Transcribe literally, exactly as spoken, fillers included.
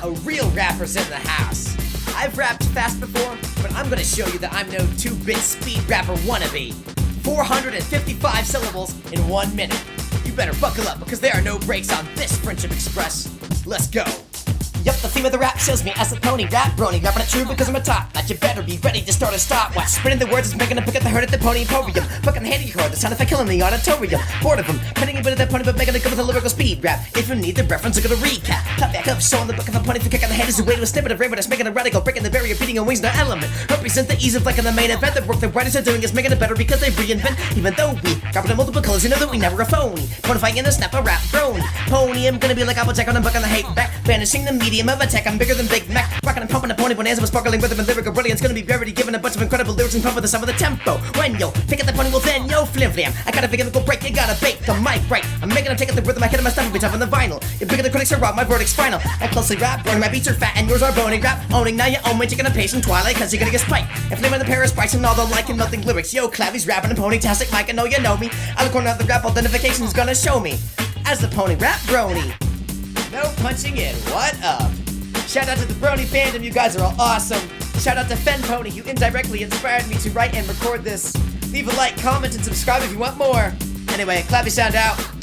a real rapper's in the house. I've rapped fast before, but I'm gonna show you that I'm no two-bit speed rapper wannabe. four hundred fifty-five syllables in one minute. You better buckle up because there are no breaks on this Friendship Express. Let's go. Yup, the theme of the rap shows me as a pony rap brony, rapping it true because I'm a top. But you better be ready to start a stopwatch. Spinning the words is making a pick up the herd at the pony podium. Fucking handy you heard the sound effect killing the auditorium. Bored of them, penning a bit of that pony but making it go with a lyrical speed rap. If you need the reference, I'm gonna recap. Clap back up, showing the book of a pony for kicking the head is a way to a snippet of rainbow that's making a radical, breaking the barrier, beating on wings, no element. Represent the ease of like in the main event. The work the writers are doing is making it better because they reinvent. Even though we rap it in multiple colors, you know that we never a phony. Ponifying in a snap a rap brony. Pony, I'm gonna be like Applejack on a buck on the hate back. Banishing the medium of attack, I'm bigger than Big Mac. Rockin' and pumping a pony bonanza with sparkling rhythm and lyrical brilliance. Gonna be rarity, given a bunch of incredible lyrics and pumping the sum of the tempo. When yo pick up the pony, well then yo flim flam. I got a big chemical break, you gotta bake the mic right. I'm making them take up the rhythm, I hit my stuff and be tough on the vinyl. You're bigger than critics are robbed, my verdict's final. I closely rap, burning my beats are fat and yours are bony rap. Owning now you own me, taking a patient twilight cause you're gonna get spiked. And flaming the Paris Spice and all the like and nothing lyrics. Yo, Clavy's rapping and pony-tastic Mike, I know you know me. Out the corner of the rap, identification is gonna show me as the pony rap brony. No punching in, what up? Shout out to the Brony fandom, you guys are all awesome. Shout out to Fen Pony, who indirectly inspired me to write and record this. Leave a like, comment, and subscribe if you want more. Anyway, Clappy sound out.